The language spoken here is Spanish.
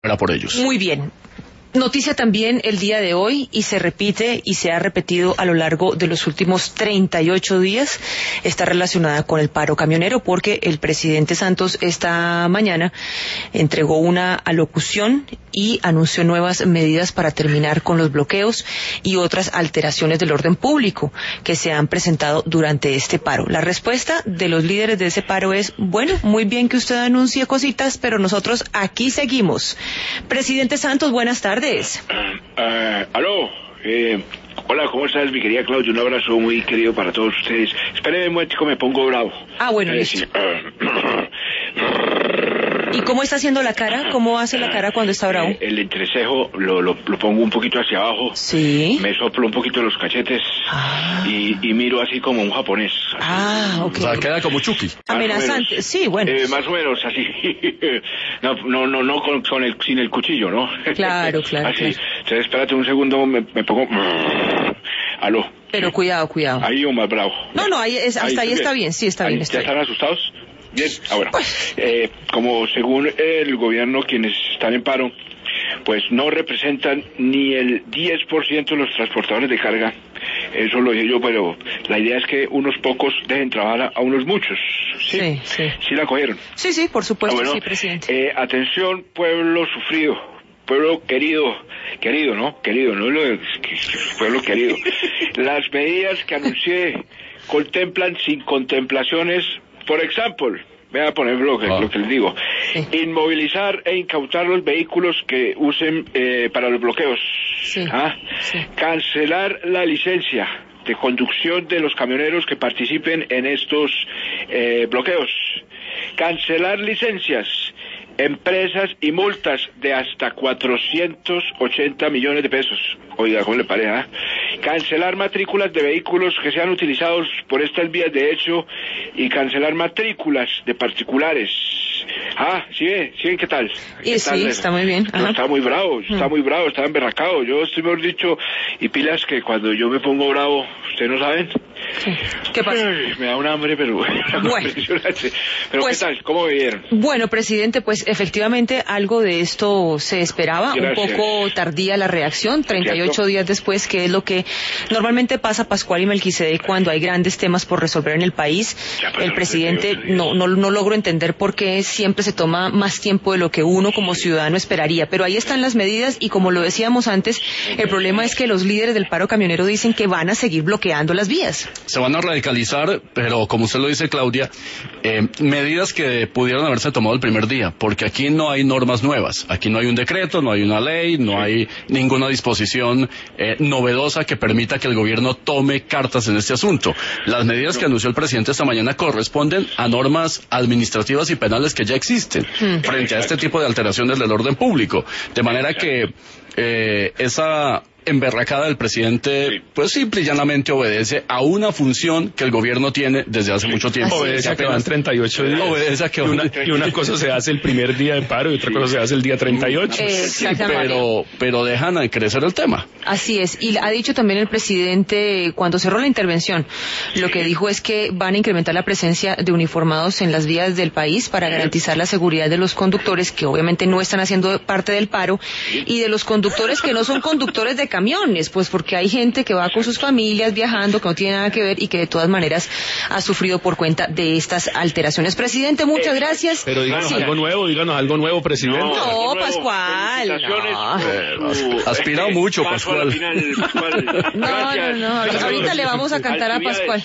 por ellos. Muy bien. Noticia también el día de hoy, y se repite y se ha repetido a lo largo de los últimos 38 días, está relacionada con el paro camionero, porque el presidente Santos esta mañana entregó una alocución y anunció nuevas medidas para terminar con los bloqueos y otras alteraciones del orden público que se han presentado durante este paro. La respuesta de los líderes de ese paro es: bueno, muy bien que usted anuncie cositas, pero nosotros aquí seguimos. Presidente Santos, buenas tardes. Aló, hola, ¿cómo estás, mi querida Claudia? Un abrazo muy querido para todos ustedes. Espérenme un momentico, me pongo bravo. Bueno, listo. ¿Y cómo está haciendo la cara? ¿Cómo hace la cara cuando está bravo? El entrecejo lo pongo un poquito hacia abajo. Sí. Me soplo un poquito los cachetes y miro así como un japonés. Ok. O sea, queda como Chucky. Amenazante, sí, bueno. Más o menos así. No sin el cuchillo, ¿no? Claro. Así. Claro. Entonces, espérate un segundo, me pongo... Aló. Pero cuidado. Ahí o más bravo. No, ahí está bien, sí, está bien. ¿Ya están asustados? Bien, ahora, como según el gobierno, quienes están en paro, pues no representan ni el 10% de los transportadores de carga. Eso lo dije yo, pero la idea es que unos pocos dejen trabajar a unos muchos. Sí. ¿Sí la cogieron? Sí, por supuesto, sí, presidente. Atención, pueblo sufrido. Pueblo querido, ¿no? Pueblo querido. Las medidas que anuncié contemplan sin contemplaciones, por ejemplo, voy a poner lo que les digo, inmovilizar e incautar los vehículos que usen para los bloqueos, cancelar la licencia de conducción de los camioneros que participen en estos bloqueos, cancelar licencias, empresas y multas de hasta 480 millones de pesos. Oiga, ¿cómo le parece? Cancelar matrículas de vehículos que sean utilizados por estas vías de hecho y cancelar matrículas de particulares. ¿Sí ven qué tal? Sí, está muy bien. No, está muy bravo, está emberracado. Yo estoy, mejor dicho, y pilas que cuando yo me pongo bravo, ¿ustedes no saben? Sí. ¿Qué pasa? Me da un hambre, pero bueno. Impresionante. Pero pues, ¿qué tal? ¿Cómo vivieron? Bueno, presidente, pues efectivamente algo de esto se esperaba. Gracias. Un poco tardía la reacción, 38 días después, que es lo que normalmente pasa, Pascual y Melquisedec, cuando hay grandes temas por resolver en el país. El presidente no logro entender por qué siempre se toma más tiempo de lo que uno como ciudadano esperaría. Pero ahí están las medidas y, como lo decíamos antes, el problema es que los líderes del paro camionero dicen que van a seguir bloqueando las vías. Se van a radicalizar, pero como usted lo dice, Claudia, medidas que pudieron haberse tomado el primer día, porque aquí no hay normas nuevas, aquí no hay un decreto, no hay una ley, no hay ninguna disposición novedosa que permita que el gobierno tome cartas en este asunto. Las medidas que anunció el presidente esta mañana corresponden a normas administrativas y penales que ya existen frente a este tipo de alteraciones del orden público, de manera que esa emberracada del presidente, pues simple y llanamente obedece a una función que el gobierno tiene desde hace mucho tiempo. Obedece a que van 38 días. Obedece a que y una cosa se hace el primer día de paro y otra cosa se hace el día 38. Pero dejan de crecer el tema. Así es. Y ha dicho también el presidente, cuando cerró la intervención, lo que dijo es que van a incrementar la presencia de uniformados en las vías del país para garantizar la seguridad de los conductores, que obviamente no están haciendo parte del paro, y de los conductores que no son conductores de camiones, pues porque hay gente que va con sus familias viajando, que no tiene nada que ver y que de todas maneras ha sufrido por cuenta de estas alteraciones. Presidente, muchas gracias. Pero díganos algo nuevo, presidente. No, Pascual. Ha aspirado mucho, Pascual. No. Ahorita le vamos a cantar a Pascual.